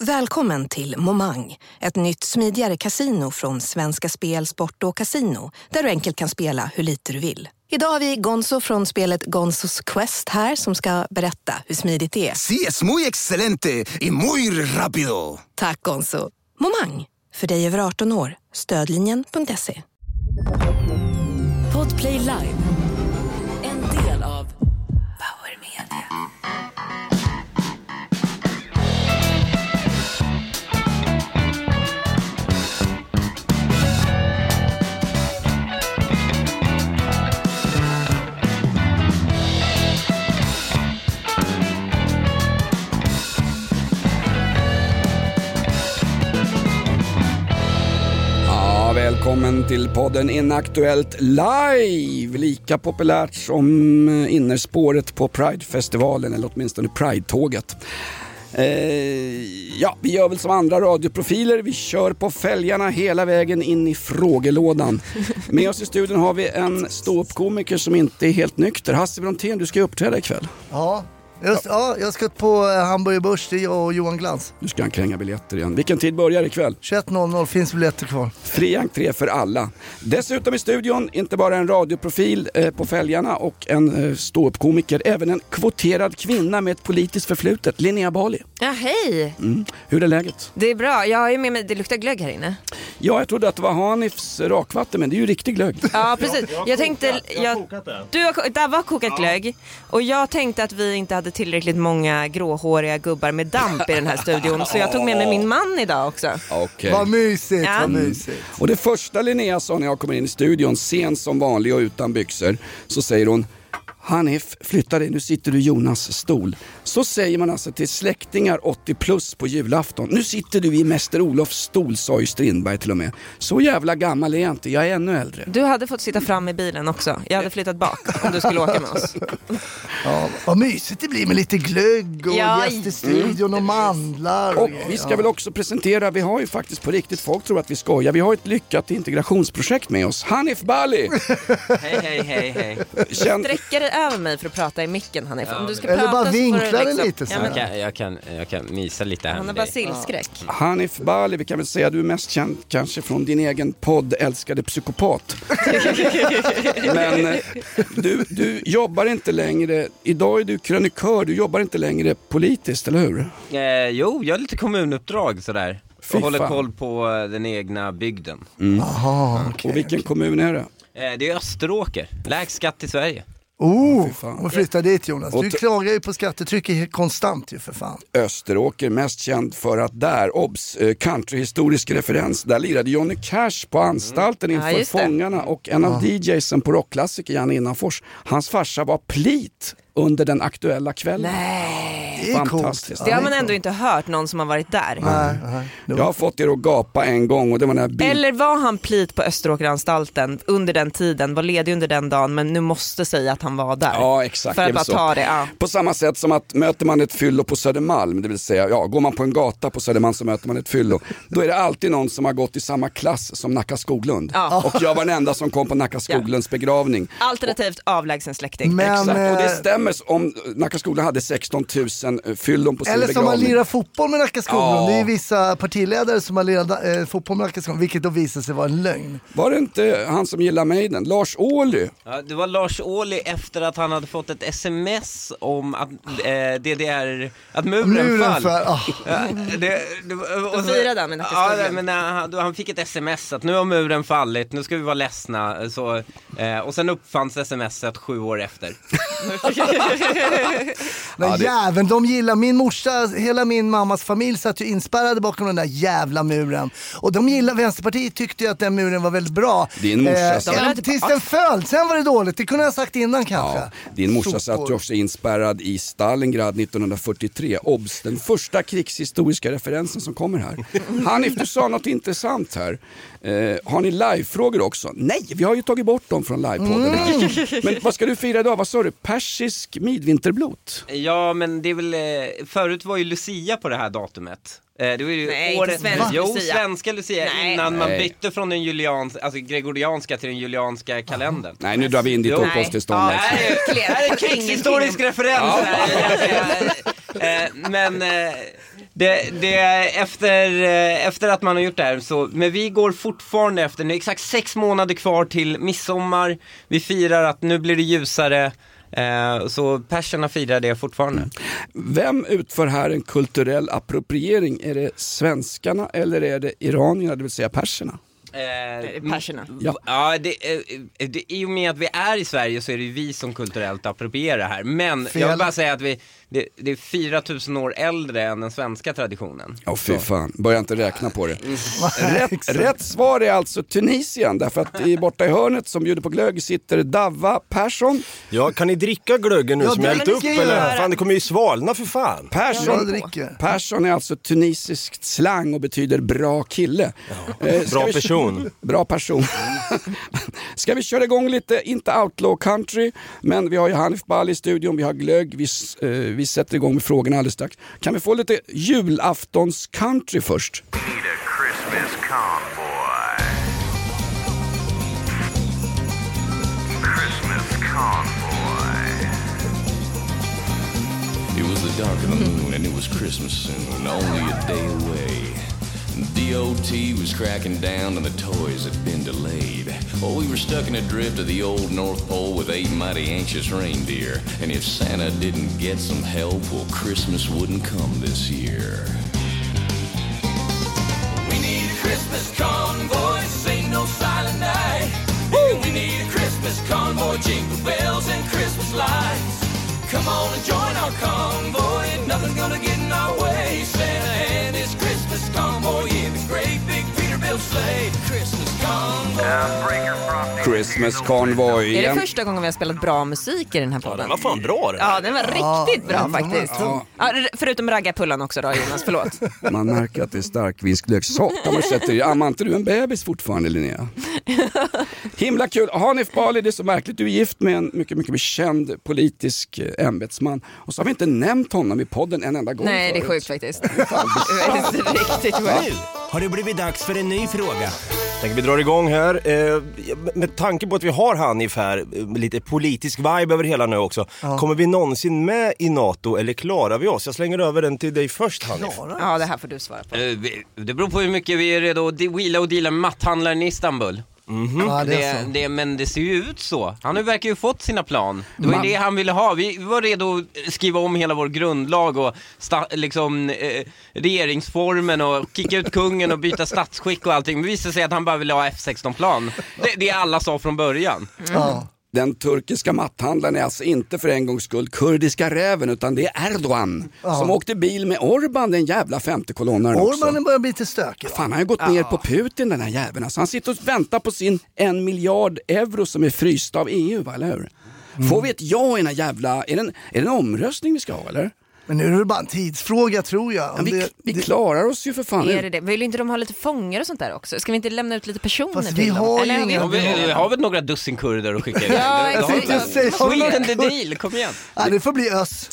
Välkommen till Momang, ett nytt smidigare casino från Svenska Spel, Sport och Casino, där du enkelt kan spela hur lite du vill. Idag har vi Gonzo från spelet Gonzos Quest här som ska berätta hur smidigt det är. Sí, es muy excelente y muy rápido. Tack Gonzo. Momang, för dig över 18 år. Stödlinjen.se. Podplay Live. En del av Power Media. Välkommen till podden Inaktuellt Live, lika populärt som innerspåret på Pride-festivalen, eller åtminstone Pride-tåget. Ja, vi gör väl som andra radioprofiler, vi kör på fälgarna hela vägen in i frågelådan. Med oss i studion har vi en ståuppkomiker som inte är helt nykter. Hasse Brontén, du ska uppträda ikväll. Ja. Jag ska på Hamburger Börs, det är jag och Johan Glans. Nu ska han kränga biljetter igen. Vilken tid börjar ikväll? 21.00 finns biljetter kvar. Fri entré för alla. Dessutom i studion, inte bara en radioprofil på fälgarna och en ståuppkomiker, även en kvoterad kvinna med ett politiskt förflutet, Linnea Bali. Ja, hej! Hur är läget? Det är bra, jag har ju med mig, det luktar glögg här inne. Ja, jag trodde att det var Hanifs rakvatten, men det är ju riktig glögg. Ja, precis. Jag tänkte, det var kokat glögg. Och jag tänkte att vi inte hade tillräckligt många gråhåriga gubbar med damp i den här studion. Så jag tog med mig min man idag också. Okay. Vad mysigt, ja. Vad mysigt. Och det första Linnea sa när jag kommer in i studion, sen som vanlig och utan byxor, så säger hon: Hanif, flytta dig, nu sitter du i Jonas stol. Så säger man alltså till släktingar 80 plus på julafton. Nu sitter du i Mäster Olofs stol, sa ju Strindberg till och med. Så jävla gammal är jag inte, jag är ännu äldre. Du hade fått sitta fram i bilen också. Jag hade flyttat bak om du skulle åka med oss. Ja, vad mysigt det blir med lite glögg och gäst i studion och mandlar. Och vi ska väl också presentera, vi har ju faktiskt på riktigt, folk tror att vi skojar. Vi har ett lyckat integrationsprojekt med oss. Hanif Bali! Hej. Sträcker dig över mig för att prata i micken, Hanif. Om du ska eller prata bara så vinkla får du det lite så. Jag kan mysa lite här. Han har med dig. basilskräck. Hanif Bali, vi kan väl säga, du är mest känd kanske från din egen podd Älskade psykopat. Men du jobbar inte längre, idag är du krönikör, du jobbar inte längre politiskt, eller hur? Jo, jag har lite kommunuppdrag sådär. Fy Och håller fan. koll på den egna bygden. Aha, okay. Och vilken kommun är det? Det är Österåker, lägst skatt i Sverige. Och flytta dit, Jonas. Du klagar ju på skattetrycket konstant ju, för fan. Österåker, mest känd för att där, countryhistorisk referens, där lirade Johnny Cash på anstalten inför fångarna, och en av DJsen på rockklassiker, Jan Innanfors, hans farsa var plit under den aktuella kvällen. Nej, det är fantastiskt. Coolt. Det har man ändå inte hört någon som har varit där. Nej. Jag har fått er att gapa en gång, och det var när Eller var han plit på Österåkeranstalten under den tiden, var ledig under den dagen, men nu måste säga att han var där. Ja, exakt. För att bara ta det, ja. På samma sätt som att möter man ett fyllo på Södermalm, det vill säga, går man på en gata på Södermalm så möter man ett fyllo, då är det alltid någon som har gått i samma klass som Nacka Skoglund. Ja. Och jag var den enda som kom på Nacka Skoglunds begravning. Alternativt avlägsen släkting. Men, exakt, och det stämmer om Nacka Skoglund hade 16 000 fyllon på sin eller begravning. som man lirar fotboll med Nacka Skoglund. Det är vissa partiledare som har lirat fotboll med Nacka Skoglund, vilket då visar sig vara en lögn. Var det inte han som gillar Maiden, Lars Ohly? Ja, det var Lars Ohly efter att han hade fått ett sms om att DDR, att muren fall. Då firade han med Nacka Skoglund. men han fick ett sms att nu har muren fallit, nu ska vi vara ledsna. Så, och sen uppfanns smset 7 år efter. Men jäveln, de gillar min morsa, hela min mammas familj satt ju inspärrade bakom den där jävla muren. Och de gillar, Vänsterpartiet tyckte ju att den muren var väldigt bra. Din morsa tills den föll, sen var det dåligt. Det kunde jag ha sagt innan kanske. Ja, din morsa satt ju också inspärrad i Stalingrad 1943. Obs, den första krigshistoriska referensen som kommer här. Hanif, du sa något intressant här. Har ni livefrågor också? Nej, vi har ju tagit bort dem från livepodden. Men vad ska du fira idag? Vad sa du? Persisk midvinterblot? Ja, men det är väl... förut var ju Lucia på det här datumet. Det var ju svenska Lucia innan man bytte från den gregorianska till den julianska kalendern. Nej, nu drar vi in ditt uppehållstillstånd. Det här är krigshistorisk referens. Men Efter att man har gjort det här så, men vi går fortfarande efter, det är exakt 6 månader kvar till midsommar. Vi firar att nu blir det ljusare. Så perserna firar det fortfarande. Vem utför här en kulturell appropriering? Är det svenskarna eller är det iranierna, det vill säga perserna? Perserna. Ja, i och med att vi är i Sverige så är det ju vi som kulturellt approprierar här. Men jag vill bara säga att det är 4000 år äldre än den svenska traditionen. Fy fan, börja inte räkna på det. Rätt svar är alltså Tunisien, därför att borta i hörnet som bjuder på glögg sitter Dava Persson. Ja, kan ni dricka glöggen nu som jag hällt upp? Eller? Fan, det kommer ju svalna för fan. Persson är alltså tunisiskt slang och betyder bra kille. Bra person. Bra person. Ska vi köra igång lite, inte outlaw country, men vi har ju Hanif Bali i studion, vi har glögg, vi sätter igång med frågorna alldeles strax. Kan vi få lite julaftons country först? It was the dark of the moon and it was Christmas soon, only a day away. DOT was cracking down and the toys had been delayed. Oh, we were stuck in a drift of the old North Pole with 8 mighty anxious reindeer. And if Santa didn't get some help, well, Christmas wouldn't come this year. We need a Christmas convoy, ain't no silent night. We need a Christmas convoy, jingle bells and Christmas lights. Come on and join our convoy, nothing's gonna get in our way. Santa and his Christmas convoy in his great big Peterbilt sleigh. Christmas convoy. Christmas convoy. Är det första gången vi har spelat bra musik i den här podden? Den var fan bra den. Ja, den var riktigt bra faktiskt. Ja, förutom raggarpullan också då, Jonas, förlåt. Man märker att det är starkvinsglögg. Satan, ammar inte du en bebis fortfarande, Linnea? Himla kul. Hanif Bali, det är så märkligt. Du är gift med en mycket känd politisk ämbetsman. Och så har vi inte nämnt honom i podden en enda gång. Nej, det är sjukt faktiskt. Det är riktigt sjukt. Nu har det blivit dags för en ny fråga. Vi drar igång här. Med tanke på att vi har Hanif här, lite politisk vibe över hela nu också. Ja. Kommer vi någonsin med i NATO eller klarar vi oss? Jag slänger över den till dig först, Hanif. Ja, det här får du svara på. Det beror på hur mycket vi är redo att wheela och deala med matthandlaren i Istanbul. Mm-hmm. Ja, men det ser ju ut så. Han verkar ju fått sina plan. Det var ju det han ville ha. Vi var redo att skriva om hela vår grundlag och regeringsformen och kicka ut kungen och byta statsskick och allting. Men det visade sig att han bara ville ha F16-plan. Det alla sa från början. Ja. Den turkiska matthandlaren är alltså inte för en gångs skull kurdiska räven, utan det är Erdogan som åkte bil med Orban, den jävla femtekolonnaren också. Orban börjar bli lite stökig. Fan, han har ju gått ner på Putin, den här jäveln. Alltså, han sitter och väntar på sin 1 miljard euro som är fryst av EU, va, eller hur? Får vi ett ja i den här jävla... Är det en omröstning vi ska ha, eller? Men nu är det bara en tidsfråga, tror jag. Ja, vi klarar oss ju för fan. Är det? Vill inte de ha lite fångar och sånt där också? Ska vi inte lämna ut lite personer fast till dem? Vi har väl några dussin kurder att skicka in. Ja, exakt. Sweeten the deal, kom igen. Ja, det får bli ös.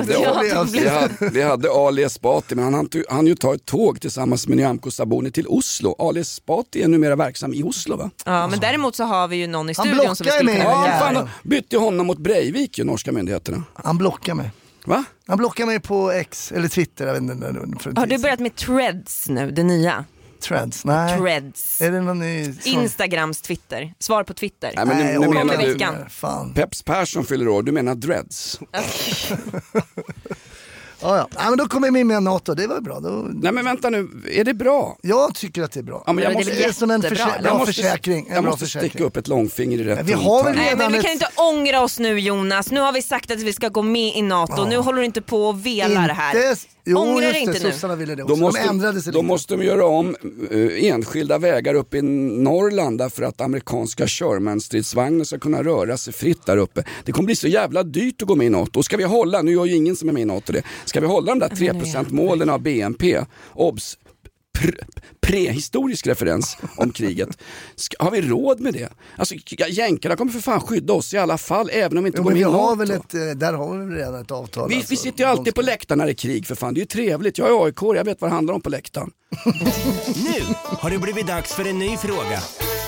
Vi hade Ali Esbati, men han hann ju ta ett tåg tillsammans med Nyamko Sabuni till Oslo. Ali Esbati är numera verksam i Oslo, va? Ja, men däremot så har vi ju någon i studion som vi skulle kunna göra. Han bytte honom mot Breivik, ju norska myndigheterna. Han blockar mig. Va? Han blockar mig på X eller Twitter. Jag vet inte, har du börjat med Threads nu, det nya? Threads? Nej. Threads. Är det någon ny... Instagrams Twitter. Svar på Twitter. Nej, men nu menar du... Fan. Peps Persson fyller år, du menar Dreads. Ja, men då kommer jag med NATO, det var bra. Nej, men vänta nu, är det bra? Jag tycker att det är bra. Ja, men det är som en försäkring. Jag måste sticka upp ett långfinger i rätt. Vi har väl redan vi kan inte ångra oss nu, Jonas. Nu har vi sagt att vi ska gå med i NATO. Ja. Nu håller du inte på och velar här. Ångrar det inte nu. Ville det också. Då måste de göra om enskilda vägar upp i Norrland för att amerikanska Sherman-stridsvagnar ska kunna röra sig fritt där uppe. Det kommer bli så jävla dyrt att gå med i NATO. Och ska vi hålla, nu gör ju ingen som är med i NATO det, ska vi hålla de där 3%-målen av BNP, obs, prehistorisk referens om kriget. Har vi råd med det? Alltså, jänkarna kommer för fan skydda oss i alla fall, även om vi inte går med i NATO. Där har vi redan ett avtal. Vi sitter ju alltid på läktaren när det är krig, för fan. Det är ju trevligt. Jag är AIK, jag vet vad det handlar om på läktaren. Nu har det blivit dags för en ny fråga.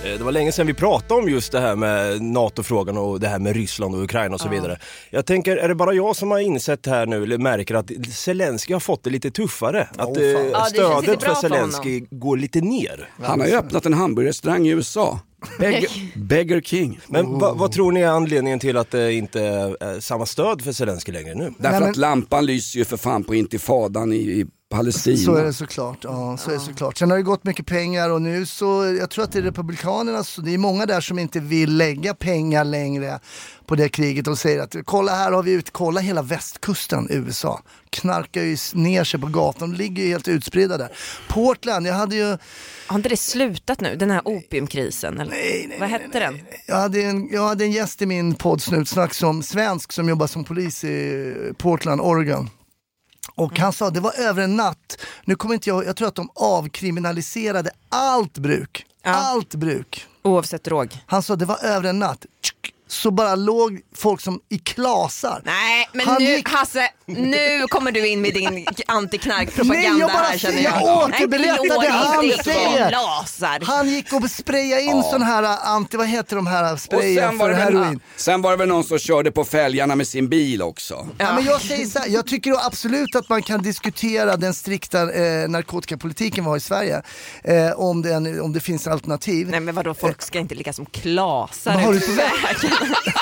Det var länge sedan vi pratade om just det här med NATO-frågan och det här med Ryssland och Ukraina och så vidare. Jag tänker, är det bara jag som har insett här nu, eller märker att Zelensky har fått det lite tuffare? Att stödet för Zelensky går lite ner. Han har ju öppnat en hamburgerrestaurang i USA. Beggar King. Men vad tror ni är anledningen till att det inte är samma stöd för Zelensky längre nu? Därför att lampan lyser ju för fan på intifadan i Palestina. Så är det såklart. Ja, så är det såklart. Sen har det gått mycket pengar och nu så, jag tror att det är republikanerna, så det är många där som inte vill lägga pengar längre på det kriget och säger att kolla här har vi kolla hela västkusten USA. Knarkar ju ner sig på gatan, de ligger ju helt utspridda där. Portland, jag hade ju... Har inte det slutat nu, den här opiumkrisen? Eller? Nej. Vad hette den? Jag hade en gäst i min podd Snutsnack som svensk som jobbar som polis i Portland, Oregon. Och han sa, det var över en natt. Nu kommer inte jag tror att de avkriminaliserade allt bruk. Ja. Allt bruk. Oavsett drog. Han sa, det var över en natt. Så bara låg folk som i klasar. Nej, men Hasse, nu kommer du in med din antiknarkpropaganda. Nej, jag återberättade han säger. Han gick och sprayade in sån här vad heter de här sprayen för heroin. Sen var det väl någon som körde på fälgarna med sin bil också. Ja, men jag säger så här, jag tycker absolut att man kan diskutera den strikta narkotikapolitiken vi har i Sverige. Om det finns alternativ. Nej, men vadå, folk ska inte ligga som klasar. Vad har du på vägen?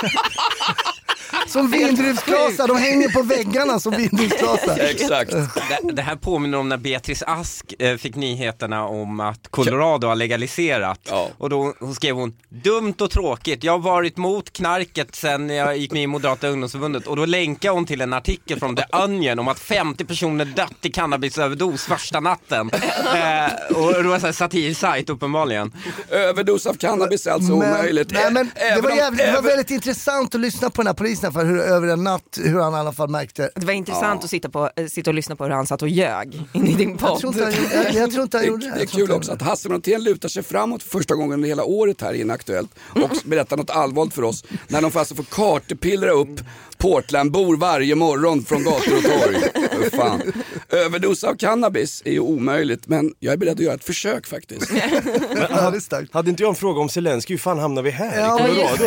Som vindruvsklasar, de hänger på väggarna som vindruvsklasar. Exakt. Det här påminner om när Beatrice Ask fick nyheterna om att Colorado har legaliserat. Ja. Och då skrev hon, dumt och tråkigt. Jag har varit mot knarket sen jag gick med i Moderata ungdomsförbundet. Och då länkade hon till en artikel från The Onion om att 50 personer dött i cannabisöverdos första natten. Och det var så här satirsajt uppenbarligen. Överdos av cannabis är alltså omöjligt. Nej, men det var väldigt intressant att lyssna på den här polisen för hur över en natt, hur han i alla fall märkte. Det var intressant att sitta och lyssna på hur han satt och ljög in i din podd. Jag tror inte han gjorde det. Det är kul också att Hasse Brontén lutar sig framåt för första gången hela året här i Inaktuellt och berättar något allvarligt för oss. När de får kartepillra upp Portlandbor varje morgon från gator och torg. Fan. Överdos av cannabis är ju omöjligt, men jag är beredd att göra ett försök faktiskt. Hade inte jag en fråga om Zelensky, hur fan hamnar vi här? Ja,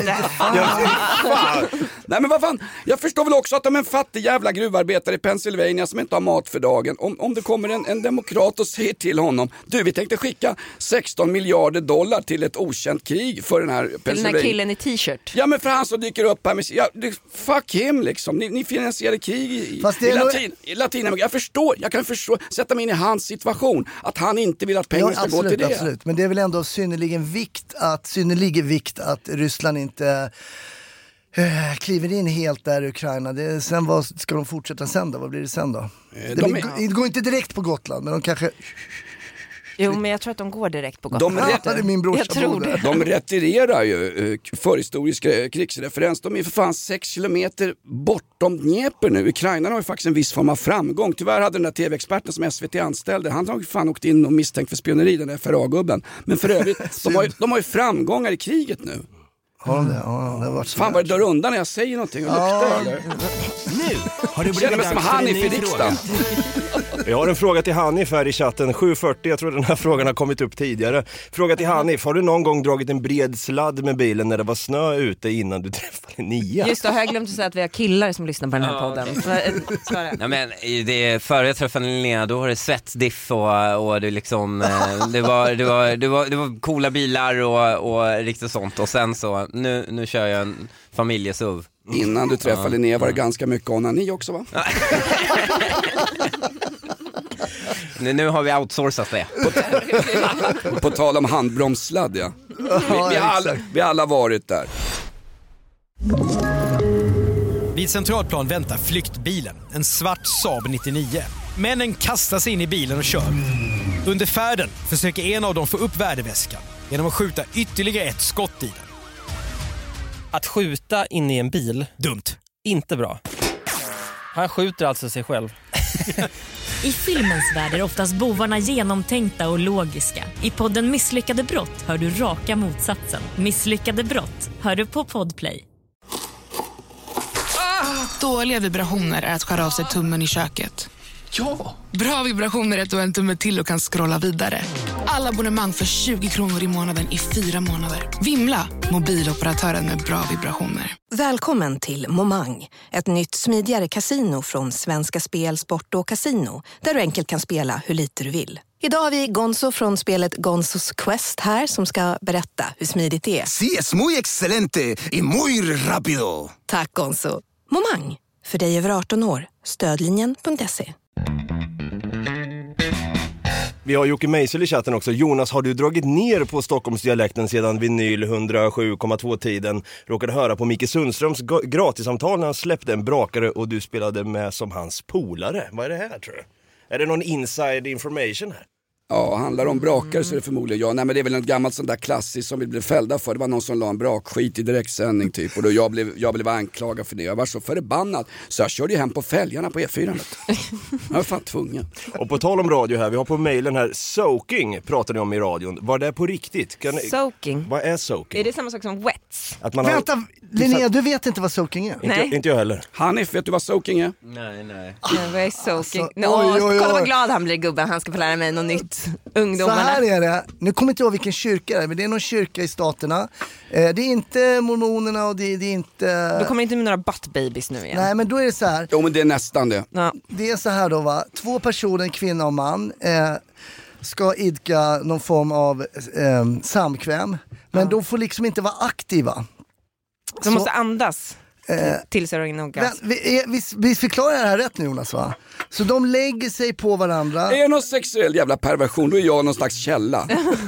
Nej, men vad fan, jag förstår väl också att de är en fattig jävla gruvarbetare i Pennsylvania som inte har mat för dagen. Om det kommer en demokrat och säger till honom, du, vi tänkte skicka 16 miljarder dollar till ett okänt krig för den här Pennsylvania. Till den här killen i t-shirt. Ja, men för han som dyker upp här med, fuck him liksom. Ni finansierar krig i Latinamerika. Jag kan förstå, sätta mig in i hans situation, att han inte vill att pengar ska gå till det. Absolut, men det är väl ändå synnerligen vikt att Ryssland inte kliver in helt där i Ukraina. Sen vad ska de fortsätta sen då? Vad blir det sen då? Det går inte direkt på Gotland, men de kanske... Jo, men jag tror att de går direkt på Gotland. De retirerar ju förhistorisk krigsreferens. De är för fan 6 kilometer bortom Dnepr nu. Ukraina har ju faktiskt en viss form av framgång. Tyvärr hade den där tv-experten som SVT anställde, han har ju fan åkt in och misstänkt för spioneri, den där FRA-gubben. Men för övrigt, de har ju framgångar i kriget nu. Har de det? Ja, det har varit så. Fan, vad det dör undan när jag säger någonting. Nu har det blivit som Hanif i riksdagen. Jag har en fråga till Hanif här i chatten, 7:40, jag tror den här frågan har kommit upp tidigare. Fråga till Hanif, har du någon gång dragit en bred sladd med bilen när det var snö ute innan du träffade Nia? Just det, har jag glömt att säga att vi har killar som lyssnar på den här podden. Ja, men före jag träffade Linnea, då var det svetsdiff och det liksom det var coola bilar och riktigt sånt, och sen så nu kör jag en familjesuv. Innan du träffade Linnea var det ganska mycket onani också, va? Nu har vi outsourcat det. På tal om handbromssladd, ja. Vi alla varit där. Vid Centralplan väntar flyktbilen, en svart Saab 99. Männen kastar sig in i bilen och kör. Under färden försöker en av dem få upp värdeväskan genom att skjuta ytterligare ett skott i den. Att skjuta in i en bil, dumt. Inte bra. Han skjuter alltså sig själv. I filmens värld är oftast bovarna genomtänkta och logiska. I podden Misslyckade brott hör du raka motsatsen. Misslyckade brott hör du på Podplay. Dåliga vibrationer är att skära av sig tummen i köket. Ja! Bra vibrationer är att du har en tumme till och kan scrolla vidare. Alla abonnemang för 20 kronor i månaden i 4 månader. Vimla, mobiloperatören med bra vibrationer. Välkommen till Momang, ett nytt smidigare kasino från Svenska Spel, Sport och Casino, där du enkelt kan spela hur lite du vill. Idag har vi Gonzo från spelet Gonzos Quest här som ska berätta hur smidigt det är. Sí, es muy excelente y muy rápido. Tack Gonzo. Momang, för dig över 18 år. Stödlinjen.se. Vi har Jocke Meisel i chatten också. Jonas, har du dragit ner på Stockholmsdialekten sedan vinyl 107,2-tiden? Råkade höra på Micke Sundströms gratissamtal när han släppte en brakare och du spelade med som hans polare. Vad är det här, tror du? Är det någon inside information här? Ja, handlar om brakare så är det förmodligen jag. Nej, men det är väl en gammalt sån där klassiskt som vi blev fällda för. Det var någon som la en brakskit i direktsändning typ. Och då jag blev anklagad för det. Jag var så förbannad. Så jag körde ju hem på fälgarna på E4. Jag var fan tvungen. Och på tal om radio här, vi har på mejlen här, soaking pratade ni om i radion. Var det på riktigt? Soaking? Vad är soaking? Är det samma sak som wets? Att man Vänta, Linnea, du vet inte vad soaking är? Nej. Inte jag heller. Hanif, vet du vad soaking är? Nej. Vad är soaking? Alltså, oj. Kolla vad glad han blir, gubben. Han ska få lära mig något nytt. Ungdomarna. Så här är det, nu kommer inte ihåg vilken kyrka det är, men det är någon kyrka i staterna. Det är inte mormonerna och det är inte... Du kommer inte med några butt babies nu igen. Nej, men då är det så här. Jo, men det är nästan det. Ja. Det är så här då, va? 2 personer, kvinna och man, ska idka någon form av samkväm. Men de får liksom inte vara aktiva. De måste andas. Tills jag ingen orgasm. Vi förklarar det här rätt nu, Jonas, va? Så de lägger sig på varandra. Är det någon sexuell jävla perversion, då är jag någon slags källa.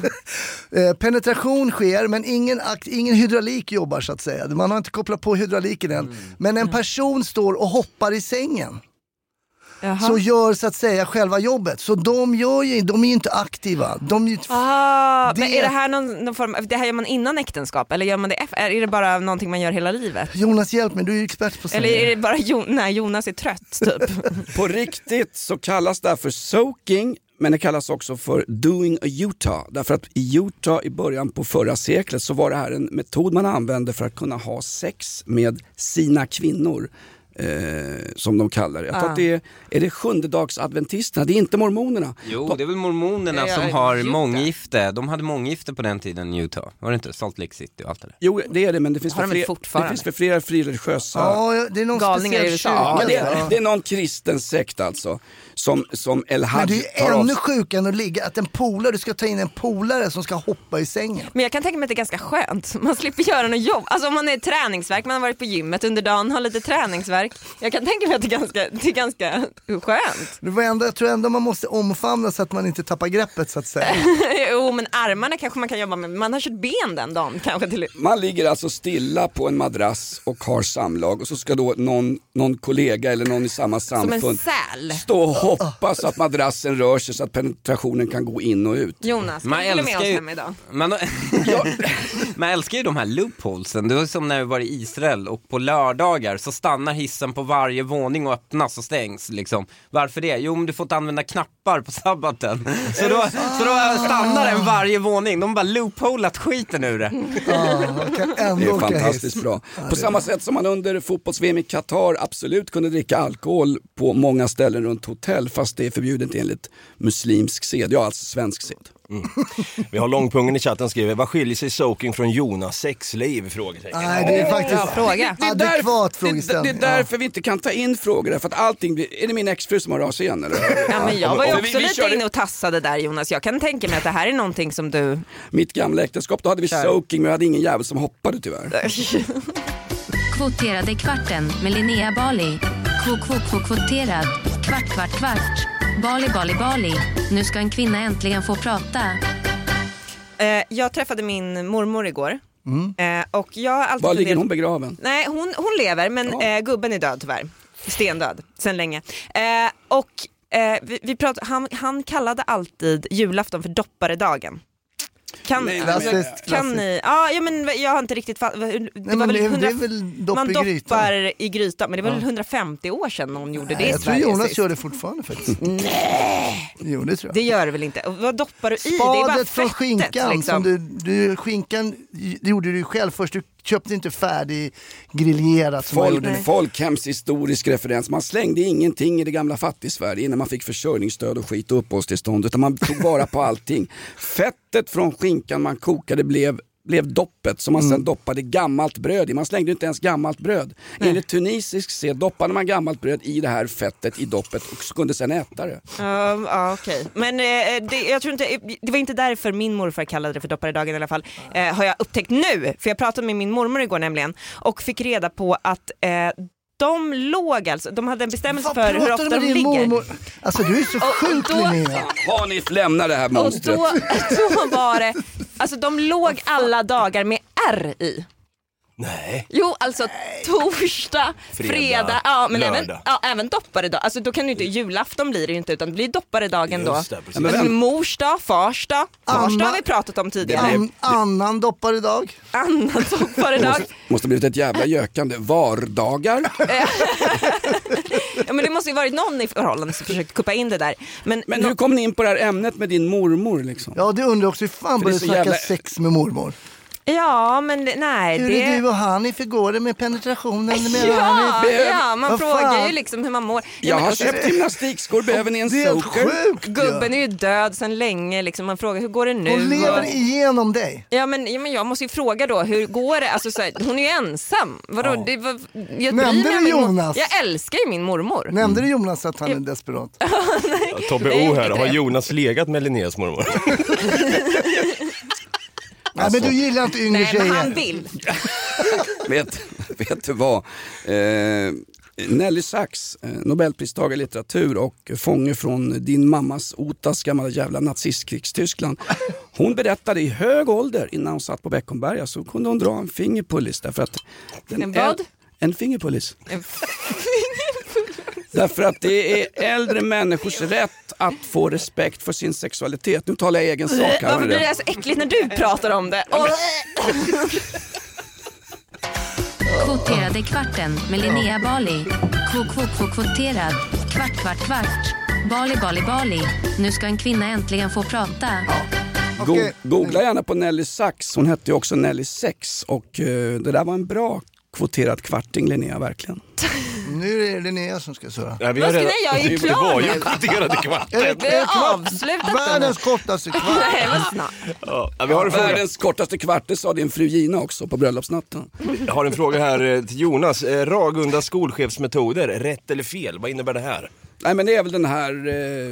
Penetration sker, men ingen hydraulik jobbar, så att säga. Man har inte kopplat på hydrauliken än. Men en person står och hoppar i sängen. Jaha. Så gör, så att säga, själva jobbet. Så de är ju inte aktiva. Men är det här någon form, det här gör man innan äktenskap? Eller gör man det efter? Är det bara någonting man gör hela livet? Jonas, hjälp mig, du är ju expert på Eller är det bara när Jonas är trött, typ? På riktigt så kallas det här för soaking, men det kallas också för doing a Utah. Därför att i Utah i början på förra seklet så var det här en metod man använde för att kunna ha sex med sina kvinnor. Som de kallar det. Jag tror att det är det 7-dagsadventisterna. Det är inte mormonerna. Jo, det är väl mormonerna som har månggifte. De hade månggifte på den tiden i Utah. Var det inte? Salt Lake City och allt det där. Jo, det är det, men det finns för flera frireligiösa. Ja, det är någon galningar i USA. Ja, det är någon kristen sekt alltså. Som El Hajj. Men det är ju ännu sjukare än att ligga. Att en polare, du ska ta in en polare som ska hoppa i sängen. Men jag kan tänka mig att det är ganska skönt. Man slipper göra något jobb. Alltså om man är träningsverk, man har varit på gymmet under dagen, har lite träningsverk. Jag kan tänka mig att det är ganska skönt. Jag tror ändå man måste omfamna så att man inte tappar greppet, så att säga. Jo, men armarna kanske man kan jobba med. Man har kört ben den dagen kanske till. Man ligger alltså stilla på en madrass och har samlag. Och så ska då någon kollega eller någon i samma samfund som en säl stå och hoppa så att madrassen rör sig så att penetrationen kan gå in och ut. Jonas, man älskar med oss hem idag. Man älskar ju de här loopholesen. Det var som när vi var i Israel och på lördagar så stannar hissen på varje våning och öppnas och stängs liksom. Varför det? Jo, men du får inte använda knappar på sabbaten. Så då stannar den varje våning. De bara loopholat skiten ur det. Det är fantastiskt bra. På samma sätt som man under fotbolls-VM i Qatar absolut kunde dricka alkohol på många ställen runt hotell, fast det är förbjudet enligt muslimsk sed. Ja, alltså svensk sed. Vi har Långpungen i chatten skriver: vad skiljer sig soaking från Jonas sexliv? Nej, det är faktiskt fråga. Adekvat frågeställning. Det är därför vi inte kan ta in frågor, för att allting blir... Är det min exfru som har ras igen eller? Ja, men jag var ju också lite inne och tassade där, Jonas. Jag kan tänka mig att det här är någonting som du... Mitt gamla äktenskap, då hade vi soaking, men jag hade ingen jävel som hoppade tyvärr. Kvoterade kvarten med Linnea Bali. Kvoterad. Kvart. Bali. Nu ska en kvinna äntligen få prata. Jag träffade min mormor igår. Och jag har alltid var ligger hon begraven? Nej, hon lever, men gubben är död tyvärr. Stendöd, sen länge. Vi pratade, han kallade alltid julafton för dopparedagen. Kan ni? Ja, men jag har inte riktigt man doppar i grytan, men det var väl 150 år sedan någon gjorde det. Jag tror Jonas gör det fortfarande faktiskt. Nej. Jo, det tror jag. Det gör det väl inte. Och vad doppar du i? Spadet det är bara från fettet, skinkan liksom. som du skinkan, det gjorde du själv först. Du köpte inte färdig griljerat som folkhemshistorisk referens. Man slängde ingenting i det gamla fattig-Sverige innan man fick försörjningsstöd och skit och uppehållstillstånd, utan man tog vara på allting. Fettet från skinkan man kokade blev doppet som man sen doppade gammalt bröd i. Man slängde inte ens gammalt bröd. Enligt tunisisk sed doppade man gammalt bröd i det här fettet i doppet och kunde sen äta det. Okej. Men jag tror inte, det var inte därför min morfar kallade det för dopparedagen i alla fall. Har jag upptäckt nu, för jag pratade med min mormor igår nämligen och fick reda på att de låg alltså, de hade en bestämmelse för hur ofta de ligger. Mormor? Alltså du är så sjuk, Linnea. Har ni lämnat det här monstret? Och då var det, alltså de låg alla dagar med R i. Nej. Jo, alltså torsdag, fredag, ja, men även dopparedag. Alltså då kan du inte, julafton blir det ju inte, utan det blir dopparedagen då. Men morsdag, farsdag har vi pratat om tidigare. Annan dopparedag. Annan dopparedag. Måste blivit ett jävla gökande. Vardagar. Ja, men det måste ju varit någon i förhållande som försökt kuppa in det där. Men hur kom ni in på det här ämnet med din mormor liksom? Ja, det undrar också, hur fan började du snacka sex med mormor? Ja, men nej. Hur är du och Hanif, hur går det med penetrationen? Ja, man frågar ju liksom hur man mår. Jag har köpt gymnastikskor, behöver ni en soker? Gubben är ju död sedan länge, liksom. Man frågar hur går det nu? Hon lever igenom dig. Ja, men jag måste ju fråga då, hur går det? Alltså, så här, hon är ju ensam. Vadå? Ja. Nämnde du Jonas? Jag älskar ju min mormor. Nämnde du Jonas att han är desperat? Tobbe O här, har Jonas legat med Linneas mormor? Nej, men du gillar inte yngre tjejer. Nej, men han vill. vet du vad? Nelly Sachs, Nobelpristagare i litteratur och fånge från din mammas Otas gamla jävla nazistkrigs-Tyskland. Hon berättade i hög ålder, innan hon satt på Beckomberga, så kunde hon dra en fingerpullis. Därför att en fingerpullis. Därför att det är äldre människors rätt att få respekt för sin sexualitet. Nu talar jag egen sak här. Varför blir det så äckligt när du pratar om det? Kvoterade kvarten med Linnea Bali. Kvoterad. Kvart. Bali. Nu ska en kvinna äntligen få prata. Googla gärna på Nelly Sachs. Hon hette ju också Nelly Sex. Och det där var en bra kvoterad kvarting, Linnea, verkligen. Nu är det Linnea som ska söra. Jag är ju klar nu. Kvoterade kvarten. Det är avslutat. Världens kortaste kvart. Nej, vad snabbt. Vi har en fråga. Världens kortaste kvart, det sa din fru Gina också på bröllopsnatten. Jag har en fråga här till Jonas. Ragunda skolchefsmetoder, rätt eller fel? Vad innebär det här? Nej, men det är väl den här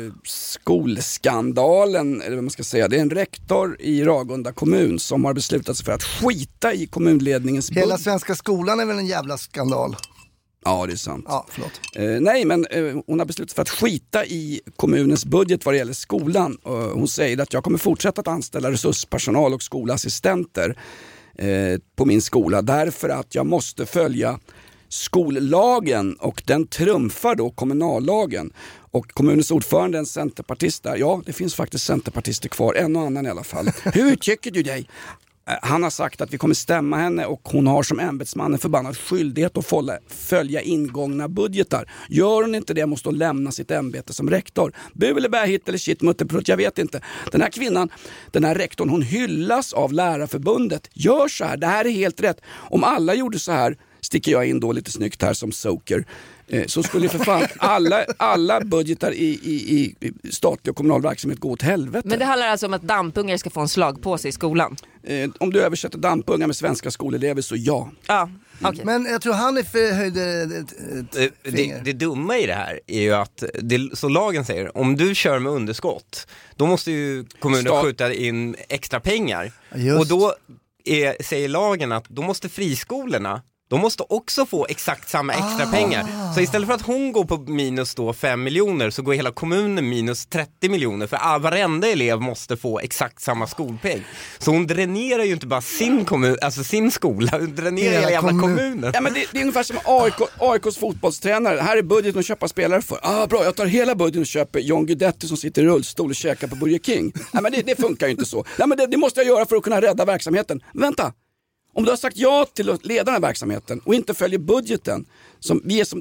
skolskandalen, eller vad man ska säga. Det är en rektor i Ragunda kommun som har beslutat sig för att skita i kommunledningens budget. Hela svenska skolan är väl en jävla skandal? Ja, det är sant. Ja, förlåt. Nej, men hon har beslutat för att skita i kommunens budget vad det gäller skolan. Hon säger att jag kommer fortsätta att anställa resurspersonal och skolassistenter på min skola, därför att jag måste följa skollagen, och den trumfar då kommunallagen. Och kommunens ordförande är en centerpartist där. Ja, det finns faktiskt centerpartister kvar, en och annan i alla fall. Hur tycker du dig? Han har sagt att vi kommer stämma henne, och hon har som ämbetsman en förbannad skyldighet att följa ingångna budgetar. Gör hon inte det måste hon lämna sitt ämbete som rektor. Bu eller bä, hit eller shit, mutterprutt, jag vet inte. Den här kvinnan, den här rektorn, hon hyllas av Lärarförbundet. Gör så här, det här är helt rätt. Om alla gjorde så här, sticker jag in då lite snyggt här som soker, så skulle för fan alla budgetar i statlig och kommunal verksamhet gå åt helvete. Men det handlar alltså om att dampungar ska få en slagpåse i skolan? Om du översätter dampungar med svenska skolelever så ja. Ja, okay. Men jag tror han höjde ett finger. Det dumma i det här är ju att, så lagen säger, om du kör med underskott, då måste ju kommunen skjuta in extra pengar. Just. Och då säger lagen att då måste friskolorna, de måste också få exakt samma extra pengar. Så istället för att hon går på minus då 5 miljoner, så går hela kommunen minus 30 miljoner. För varenda elev måste få exakt samma skolpeng. Så hon dränerar ju inte bara sin kommun, alltså sin skola, hon dränerar hela jävla kommunen. Ja, men det är ungefär som AIKs fotbollstränare. Här är budgeten att köpa spelare för. Bra, jag tar hela budgeten och köper John Guidetti som sitter i rullstol och käkar på Burger King. Ja, men det funkar ju inte så. Ja, men det måste jag göra för att kunna rädda verksamheten. Vänta. Om du har sagt ja till att leda den här verksamheten och inte följer budgeten, som vi är som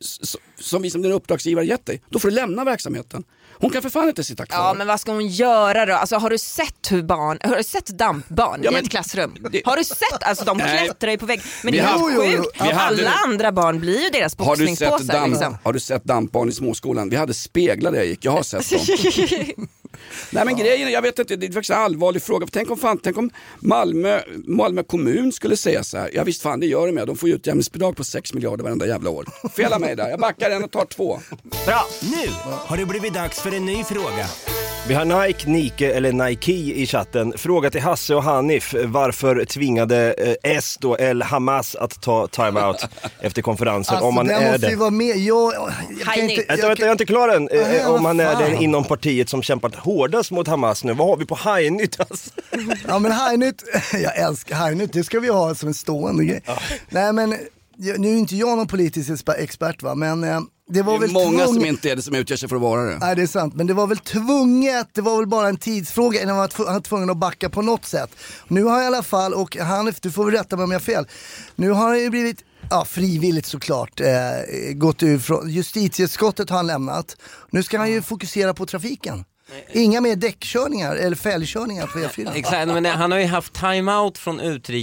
som vi som din uppdragsgivare gett dig, då får du lämna verksamheten. Hon kan för fan inte sitta kvar. Ja, men vad ska hon göra då? Alltså, har du sett dampbarn i ett klassrum? Har du sett? Alltså de klättrar ju på vägg. Men det är sjukt. Alla andra barn blir ju deras boxningspåsar. Liksom. Har du sett dampbarn i småskolan? Vi hade speglar där jag gick. Jag har sett dem. Nej, men grejen, jag vet inte, det är faktiskt en allvarlig fråga. Tänk om Malmö kommun skulle säga så här: ja visst fan, det gör de med. De får ju utjämningsbidrag på 6 miljarder varenda jävla år. Fela mig där, jag backar en och tar 2. Bra. Nu har det blivit dags för en ny fråga. Vi har Nike eller Nike i chatten. Fråga till Hasse och Hanif. Varför tvingade S då El Hamas att ta timeout efter konferensen? Alltså, om man är det. Vara med. Jag är inte klar än. Om man är den inom partiet som kämpat hårdast mot Hamas nu. Vad har vi på Hajnytt? Alltså? Ja, men Hajnytt, jag älskar Hajnytt. Det ska vi ha som en stående grej. Nej, men nu är inte jag någon politisk expert, va, men det var väl många som inte är det som utger sig för att vara det. Nej, det är sant, men det var väl tvunget. Det var väl bara en tidsfråga innan man var tvungen att backa på något sätt. Nu har jag i alla fall, och Hanif, du får väl rätta mig om jag har fel. Nu har det ju blivit frivilligt såklart gått ur från justitieutskottet, har han lämnat. Nu ska han ju fokusera på trafiken. Inga mer däckkörningar eller fällkörningar på E4. Exakt, men han har ju haft timeout från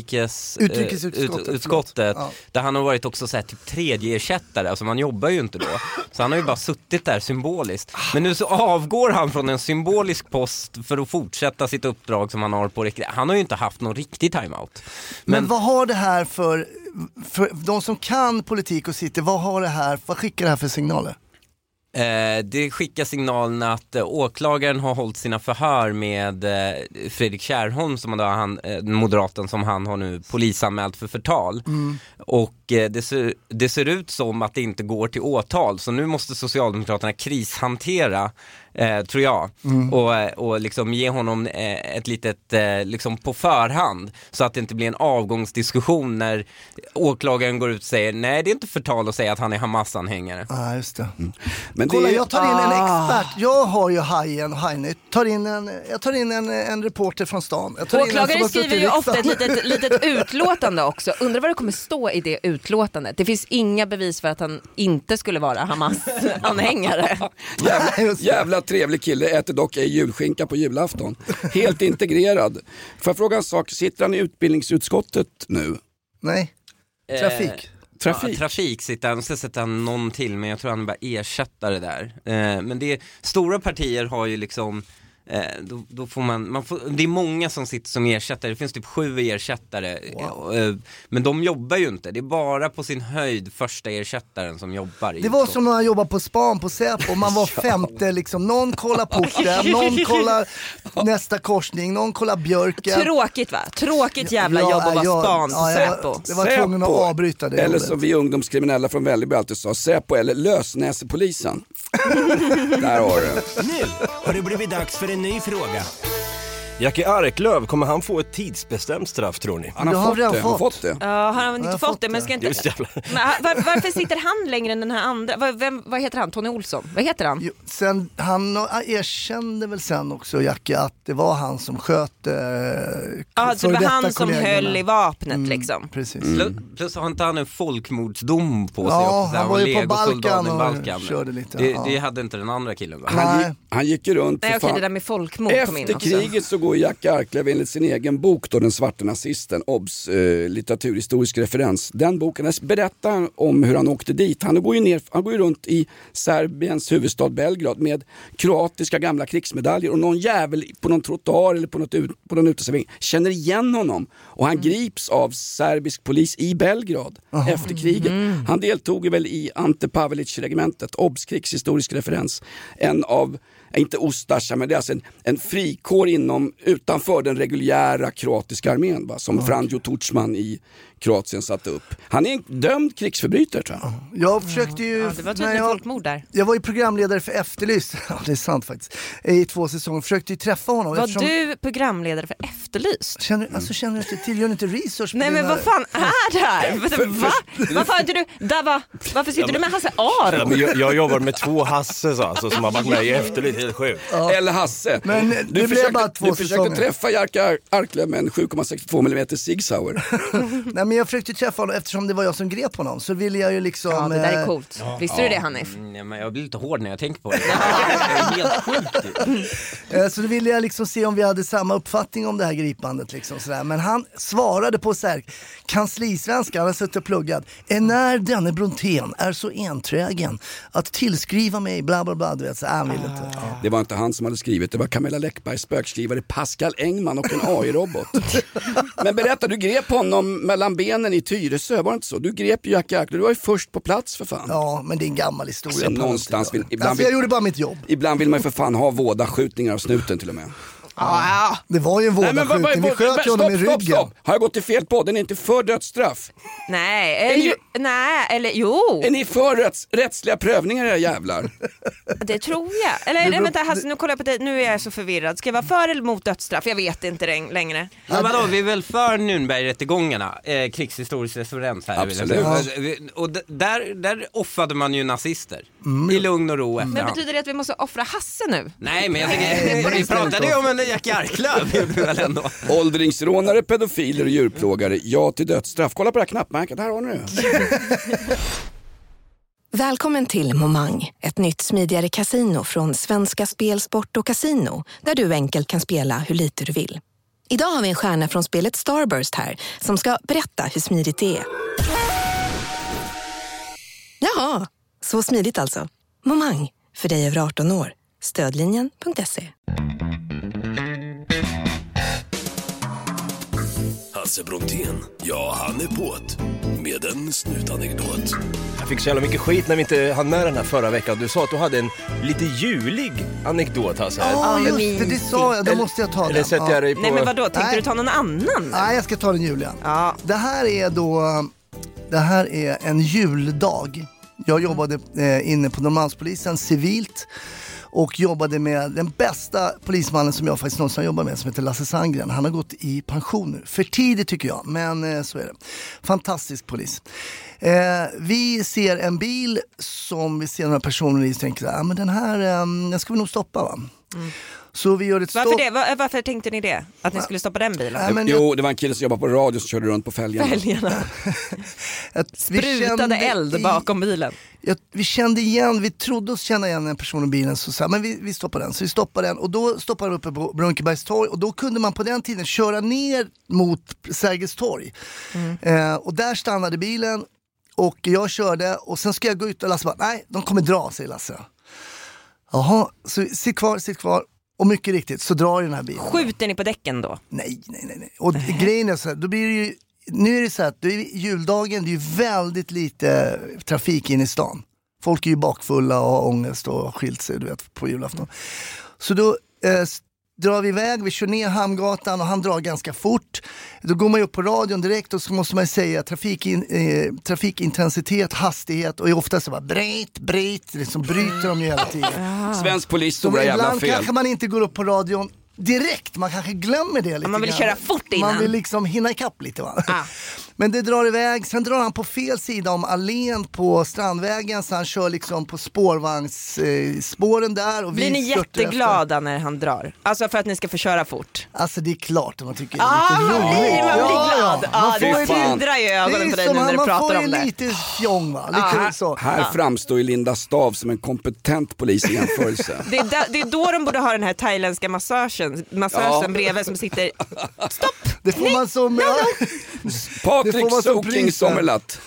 utrikesutskottet där han har varit också så här, typ tredje ersättare. Alltså man jobbar ju inte då. Så han har ju bara suttit där symboliskt. Men nu så avgår han från en symbolisk post för att fortsätta sitt uppdrag som han har på riktigt. Han har ju inte haft någon riktig timeout. Men vad har det här för de som kan politik och sitter, vad skickar det här för signaler? Det skickar signalen att åklagaren har hållit sina förhör med Fredrik Kärrholm, som moderaten som han har nu polisanmält för förtal. Och det ser ut som att det inte går till åtal, så nu måste Socialdemokraterna krishantera, tror jag, och liksom ge honom ett litet liksom på förhand, så att det inte blir en avgångsdiskussion när åklagaren går ut och säger nej, det är inte förtal att säga att han är Hamas-anhängare. Ja, just det. Men kolla, jag tar in en expert. Jag har ju Hajnytt. Jag tar in en reporter från stan. Åklagare skriver ju ofta ett litet utlåtande också. Undrar vad det kommer stå i det utlåtandet. Det finns inga bevis för att han inte skulle vara Hamas-anhängare. Jävla trevlig kille, äter dock ej julskinka på julafton. Helt integrerad. Får jag fråga en sak, sitter han i utbildningsutskottet nu? Nej, Trafik sitter han, så sätter han någon till, men jag tror han bara ersättare där. Men stora partier har ju liksom då får man får, det är många som sitter som ersättare. Det finns typ 7 ersättare. Men de jobbar ju inte. Det är bara på sin höjd första ersättaren som jobbar. Det var som när man jobbar på span på Säpo. Man var femte liksom. Någon kollar porten, någon kollar nästa korsning, någon kollar björken. Tråkigt, va? Tråkigt jävla jobb att vara span på Säpo. Det var tvungen att avbryta det. Eller som vi ungdomskriminella från Vällingby alltid sa, Säpo eller lösnäsepolisen. Där har du. Nu har det blivit dags för en ny fråga. Jackie Arklöv, kommer han få ett tidsbestämt straff, tror ni? Han har fått det. Ja, han har inte fått det, men ska inte... varför sitter han längre än den här andra? Vad heter han? Tony Olsson? Vad heter han? Jo, han erkände väl sen också, Jackie, att det var han som sköt det var han som höll i vapnet liksom. Precis. Plus har inte han en folkmordsdom på sig? Ja, han var ju på Balkan och körde lite. Det hade inte den andra killen, va? Han gick ju runt. Nej, okej, det där med folkmord kom in också. Efter kriget så går Jackie Arklöv enligt sin egen bok då, Den svarta nazisten, Obs, litteraturhistorisk referens. Den boken berättar om hur han åkte dit. Han går ju runt i Serbiens huvudstad Belgrad med kroatiska gamla krigsmedaljer, och någon jävel på någon trottoar eller på någon uteservering känner igen honom, och han grips av serbisk polis i Belgrad efter kriget. Han deltog väl i Ante Pavelic-regementet, Obs, krigshistorisk referens. En av, inte Ustasja, men det är alltså en frikår utanför den reguljära kroatiska armén, va, som Franjo Tudjman i Kroatien satte upp. Han är en dömd krigsförbrytare, tror jag. Jag försökte ju... det var tydligt folkmord där. Jag var ju programledare för Efterlyst. Ja, det är sant faktiskt. I 2 säsonger. Försökte ju träffa honom. Var du programledare för Efterlyst? Känner du inte till? Gör inte research? Nej, men vad fan är det här? Varför sitter du med Hasse Aro? Jag jobbar med 2 Hasse alltså, som har varit med i Efterlyst. helt sjukt. Ja. Eller Hasse. Men det blev bara 2 du försökte träffa Jerka Arklöv med en 7,62 mm Sig Sauer. Nej, men jag försökte träffa honom eftersom det var jag som grep honom. Så ville jag ju liksom... Ja, det där är coolt. Visste du det, Hanif? Nej, men jag blir lite hård när jag tänker på det. Det är helt sjukt. Så då ville jag liksom se om vi hade samma uppfattning om det här gripandet liksom, sådär. Men han svarade på så här kanslisvenska, han har suttit och pluggat. När denne Brontén är så enträgen att tillskriva mig bla bla bla, du vet, så han ville inte. Ja. Det var inte han som hade skrivit, det var Camilla Läckbergs spökskrivare Pascal Engman och en AI-robot. Men berätta, du grep honom mellan benen i Tyresö, var det inte så? Du grep ju Jerka Arklöv, du var ju först på plats för fan. Ja, men det är en gammal historia. Alltså, någonstans jag gjorde bara mitt jobb. Ibland vill man ju för fan ha vådaskjutningar av snuten till och med. Ja, det var ju en vådaskjutning, vi sköt ju honom i ryggen. Stopp. Har jag gått till fel på? Den är inte för dödsstraff. Nej, jo. Är ni för rättsliga prövningar, era jävlar? Det tror jag. Eller vänta, Hasse, nu kollar jag på dig. Nu är jag så förvirrad. Ska jag vara för eller mot dödsstraff? Jag vet inte längre. Men vadå, vi är väl för Nürnbergrättegångarna, krigshistorisk referens här. Absolut. Och där offrade man ju nazister i lugn och ro efterhand. Men betyder det att vi måste offra Hasse nu? Nej, men jag tänker, vi pratade ju om en Jerka Arklöv. Åldringsrånare, pedofiler och djurplågare. Ja till dödsstraff. Kolla på det här knappmärket, här har ni det. Välkommen till Momang, ett nytt smidigare kasino från Svenska Spel, Sport och Casino, där du enkelt kan spela hur lite du vill. Idag har vi en stjärna från spelet Starburst här som ska berätta hur smidigt det är. Jaha, så smidigt alltså. Momang, för dig över 18 år. Stödlinjen.se. Hasse Brontén, ja han är på't med en snutanekdot. Jag fick så jävla mycket skit när vi inte hann med den här förra veckan. Du sa att du hade en lite julig anekdot, Hasse. Ja, just det sa jag. Då måste jag ta den. Sätter jag dig på... Nej, men vadå? Tänkte du ta någon annan? Nej, jag ska ta den juliga. Ja. Det här är en juldag. Jag jobbade inne på Norrmalmspolisen civilt och jobbade med den bästa polismannen som jag faktiskt någonsin jobbat med, som heter Lasse Sandgren. Han har gått i pension nu. För tidigt tycker jag, men så är det. Fantastisk polis. Vi ser en bil som vi ser några personer i och tänker, men den här den ska vi nog stoppa, va? Så vi gör ett stopp. Varför tänkte ni det? Att ni skulle stoppa den bilen? Det var en kille som jobbade på radio som körde runt på fälgarna. Sprutade eld bakom bilen. Vi kände igen, vi trodde oss känna igen en person i bilen, så sa men vi stoppar den. Så vi stoppade den och då stoppade vi uppe på Brunkebergs torg och då kunde man på den tiden köra ner mot Sergels torg. Och där stannade bilen och jag körde och sen ska jag gå ut och Lasse bara, nej, de kommer dra, säger Lasse. Jaha, så sitt kvar. Och mycket riktigt så drar den här bilen. Skjuter ni på däcken då? Nej. Och grejen är så här, då blir det ju, nu är det så här att juldagen, det är ju väldigt lite trafik in i stan. Folk är ju bakfulla och har ångest och har skilt sig, du vet, på julafton. Så då drar vi iväg, vi kör ner Hamngatan och han drar ganska fort. Då går man ju upp på radion direkt och så måste man säga trafikintensitet, hastighet och är ofta så bara bryt, liksom bryter de ju hela tiden. Svensk polis stora jävla fel. Ibland kanske man inte går upp på radion direkt, man kanske glömmer det lite. Man vill köra fort innan. Man vill liksom hinna ikapp lite, va? Men det drar iväg, sen drar han på fel sida om allén på Strandvägen, så han kör liksom på spårvagnsspåren där. Och blir ni jätteglada när han drar? Alltså för att ni ska få köra fort? Alltså det är klart att man tycker det är lite roligt. Man blir glad. Det tindrar ju ögonen på dig när du pratar om det. Man får ju lite fjong, va? Här framstår ju Linda Stav som en kompetent polis i jämförelse. Det är då de borde ha den här thailändska massösen bredvid som sitter. Stopp! Det får man som... Patrik Soking Sommerlatt.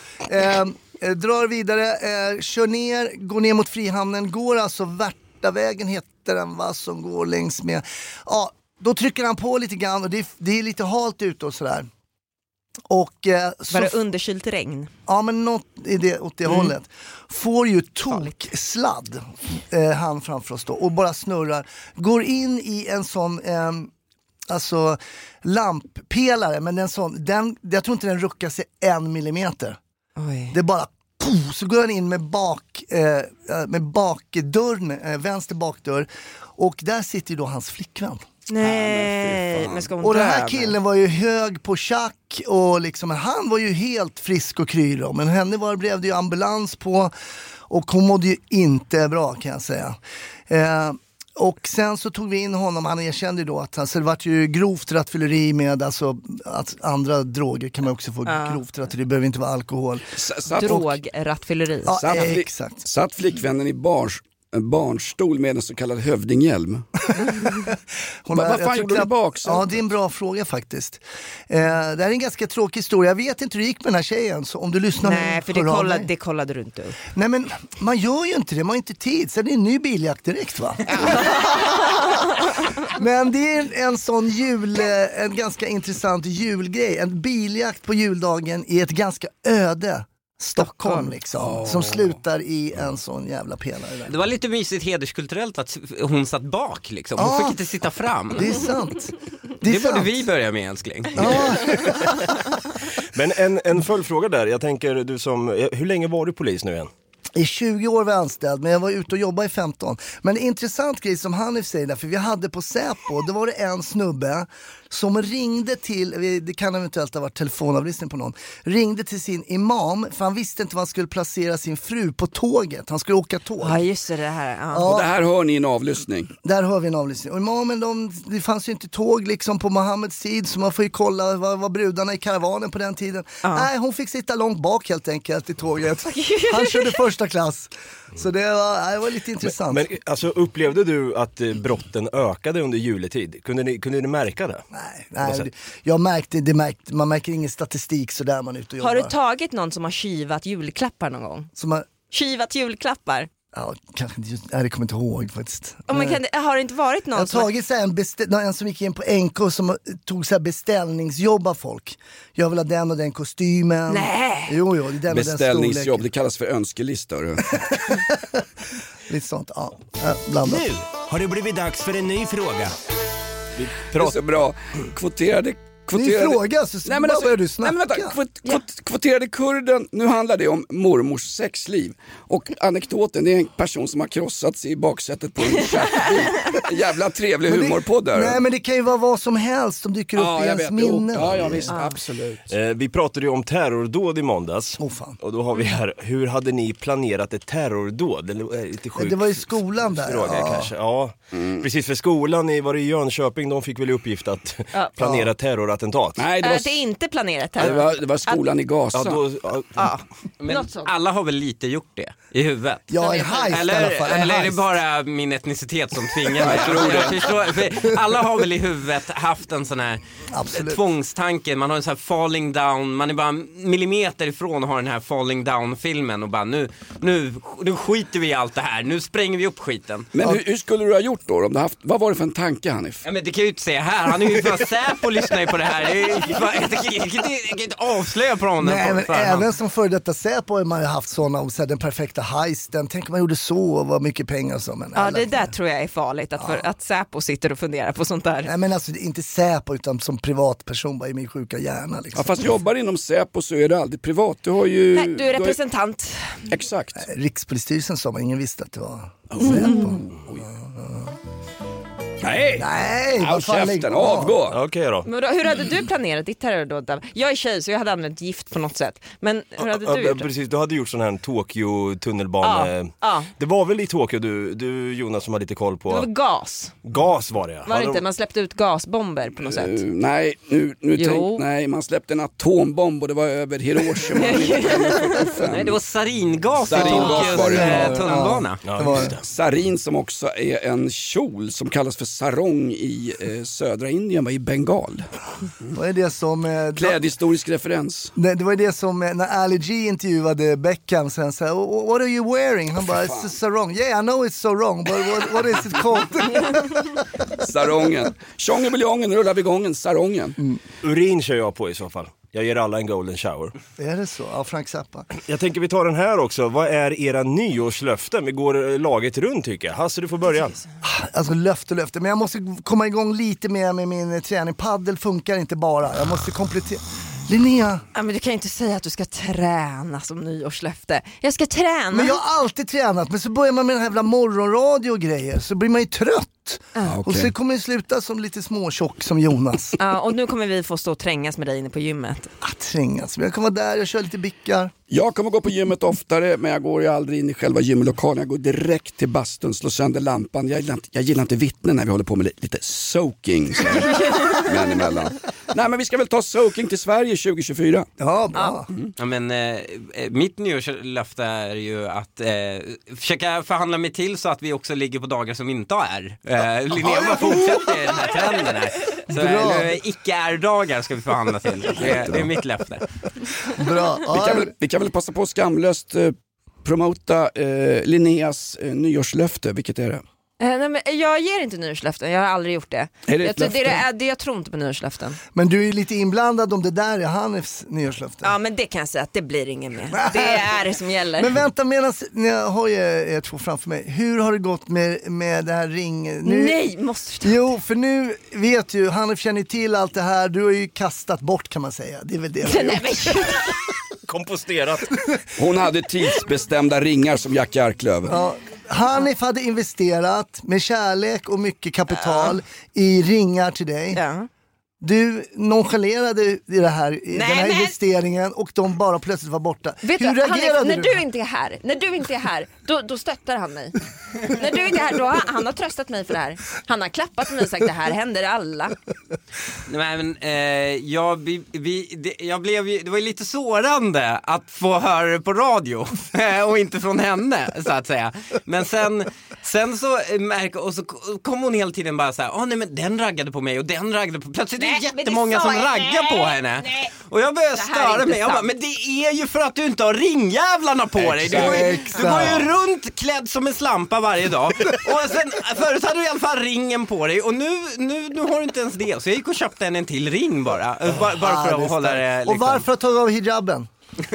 Drar vidare, kör ner, går ner mot Frihamnen, går alltså Värtavägen heter den, va, som går längs med. Ja, då trycker han på lite grann och det är lite halt ute och sådär. Och var det underkylt regn? Ja, men något åt det hållet. Får ju toksladd han framför oss då och bara snurrar. Går in i en sån alltså lamppelare, men jag tror inte den ruckar sig 1 millimeter. Oj. Det är bara så går han in med bakdörren, vänster bakdörr, och där sitter ju då hans flickvän. Nej, men ska hon och den här killen var ju hög på tjack och liksom, han var ju helt frisk och kry då, men henne blev det ju ambulans på och hon mådde ju inte bra, kan jag säga. Och sen så tog vi in honom, han erkände då att det var ju grovt rattfylleri med alltså att andra droger kan man också få grovt rattfylleri, det behöver inte vara alkohol. Drograttfylleri. Ja, exakt. Satt flickvännen i barnstol med en så kallad hövdinghjälm? Vad fan gjorde du baksätet? Ja, det är en bra fråga faktiskt. Det här är en ganska tråkig historia. Jag vet inte hur det gick med den här tjejen, så om du lyssnar. Nej, för det kollade du inte upp. Nej, men man gör ju inte det, man har inte tid. Så det är en ny biljakt direkt, va? Men det är en sån en ganska intressant julgrej. En biljakt på juldagen i ett ganska öde Stockholm liksom, som slutar i en sån jävla pelare. Det var lite mysigt hederskulturellt att hon satt bak liksom. Hon fick inte sitta fram. Det är sant. Det borde vi börja med, älskling. Men en följdfråga där. Jag tänker, hur länge var du polis nu igen? I 20 år var jag anställd, men jag var ute och jobbade i 15. Men en intressant grej som Hanif säger, för vi hade på Säpo, det var det en snubbe som ringde till, det kan eventuellt ha varit telefonavlyssning på någon, ringde till sin imam, för han visste inte var han skulle placera sin fru på tåget. Han skulle åka tåg. Ja, just det här. Ja. Och det här hör ni en avlyssning. Där hör vi en avlyssning. Och imamen, det fanns ju inte tåg liksom på Mohammeds tid, så man får ju kolla vad brudarna i karavanen på den tiden. Nej, hon fick sitta långt bak helt enkelt i tåget. Han körde första klass. Så det var lite intressant. Men alltså, upplevde du att brotten ökade under juletid? Kunde ni märka det? Nej, man märker ingen statistik så där man är ute och jobbar. Har du tagit någon som har kivat julklappar någon gång? Kivat julklappar? Ja, kanske inte just, det kommer inte ihåg faktiskt. Har det inte varit någon som... Jag har tagit en som gick in på NK som tog så här beställningsjobb av folk. Jag vill ha den och den kostymen. Nej! Jo, det är den beställningsjobb, det kallas för önskelistor. Lite sånt, blandat. Nu har det blivit dags för en ny fråga. Det är så bra. Kvoterade fråga, så börjar du snacka. Kvoterade kurden, nu handlar det om mormors sexliv. Och anekdoten, det är en person som har krossats i baksätet på en chattbil. Jävla trevlig humorpodd där. Nej, men det kan ju vara vad som helst som dyker upp i ens minne. Ja, visst, absolut. Vi pratade ju om terrordåd i måndags. Fan. Och då har vi här, hur hade ni planerat ett terrordåd? Det var i skolan där. Fråga, kanske. Ja. Precis, för skolan var det i Jönköping, de fick väl i uppgift att planera terrorattentat. Nej, det är inte planerat terror. Det var skolan i Gaza. Men alla har väl lite gjort det i huvudet. Ja, en heist i alla fall. Eller är det bara min etnicitet som tvingar mig? Alla har väl i huvudet haft en sån här tvångstanke. Man har en sån här falling down. Man är bara millimeter ifrån att ha den här falling down-filmen och bara nu skiter vi i allt det här. Nu spränger vi upp skiten. Men hur skulle du ha gjort då? Vad var det för en tanke, Hanif? Ja, men det kan jag ju inte säga här. Han är ju för Säpo och lyssnar ju på det här. Jag kan inte avslöja på honom. Nej, men även som för detta Säpo har man ju haft sådana om den perfekta heisten. Tänk man gjorde så och vad mycket pengar som. Men det där tror jag är farligt. Att Säpo sitter och funderar på sånt där. Nej, men alltså inte Säpo utan som privatperson bara i min sjuka hjärna. Liksom. Ja, fast jobbar inom Säpo så är det aldrig privat. Du har ju... Nej, du är representant. Exakt. Rikspolisstyrelsen sa man, ingen visste att det var Säpo. Nej, vad fan, käften, avgå. Okej då. Men hur hade du planerat ditt terrordåd? Jag är tjej så jag hade använt gift på något sätt. Men hur hade du gjort det? Precis, du hade gjort sån här Tokyo-tunnelbana. Det var väl i Tokyo du Jonas som hade lite koll på. Det var gas. Gas var det. Var det inte? Man släppte ut gasbomber på något sätt. Nej, nej, man släppte en atombomb och det var över Hiroshima. Nej, det var saringas i Tokyos tunnelbana. Sarin som också är en kjol som kallas för sarong i södra Indien, var i Bengal. Vad är det som... klädhistorisk referens. Det var det som när Ali G intervjuade Beckham sen sa, what are you wearing? Han bara, it's a sarong. Yeah, I know it's so wrong, but what is it called? Sarongen. Tjongebuljongen, rullar vi gången, sarongen. Urin kör jag på i så fall. Jag ger alla en golden shower. Är det så? Ja, Frank Zappa. Jag tänker vi tar den här också. Vad är era nyårslöften? Vi går laget runt tycker jag. Hasse, du får börja. Alltså löfte. Men jag måste komma igång lite mer med min träning. Paddel funkar inte bara. Jag måste komplettera. Linnea. Ja, men du kan inte säga att du ska träna som nyårslöfte. Jag ska träna. Men jag har alltid tränat. Men så börjar man med den här jävla morgonradio och grejer. Så blir man ju trött. trött. Och så kommer det sluta som lite småtjock som Jonas. Ja, och nu kommer vi få stå och trängas med dig inne på gymmet. Trängas, men jag kommer vara där, jag kör lite bickar. Jag kommer gå på gymmet oftare, men jag går ju aldrig in i själva gymlokalen. Jag går direkt till bastun, slår sönder lampan. Jag gillar inte vittnen när vi håller på med lite soaking. Men emellan. Nej, men vi ska väl ta soaking till Sverige 2024. Ja, bra. Ja, men mitt nyårslöfte är ju att försöka förhandla mig till så att vi också ligger på dagar som inte är. Linnea bara fortsätter den här trenden här. Så icke-är-dagar ska vi förhandla till. Det är mitt löfte. Bra. Vi kan väl passa på att skamlöst promota Linneas nyårslöfte. Vilket är det? Nej, men jag ger inte nyårslöften, jag har aldrig gjort det. Jag tror inte på nyårslöften. Men du är lite inblandad om det där är Hanifs nyårslöfte. Ja, men det kan jag säga att det blir ingen mer. Det är det som gäller. Men vänta, medan jag har er två framför mig. Hur har det gått med det här ring? Nej, måste du. Jo, för nu vet ju, Hanif känner till allt det här. Du har ju kastat bort, kan man säga. Det är väl det. Komposterat. Hon hade tidsbestämda ringar som Jack Arklöv. Ja. Hanif hade investerat med kärlek och mycket kapital i ringar till dig. Ja. Du nonchalerade den här investeringen och de bara plötsligt var borta. Vet Hur reagerade Hanif, när du inte är här, då stöttar han mig. När du inte är här, då han har tröstat mig för det här. Han har klappat mig och sagt det här händer alla. Nej, men det var ju lite sårande att få höra det på radio och inte från henne, så att säga. Men sen så och så kom hon hela tiden bara så här: nej, men den raggade på mig och den raggade på. Plötsligt det är jättemånga som raggar på henne. Nej. Och jag började störa mig. Jag bara, men det är ju för att du inte har ringjävlarna på dig. Du går ju runt klädd som en slampa varje dag. Och sen, förut hade du i alla fall ringen på dig. Och nu har du inte ens det. Så jag gick och köpte en till ring bara för att hålla det liksom. Och varför tar du av hijaben?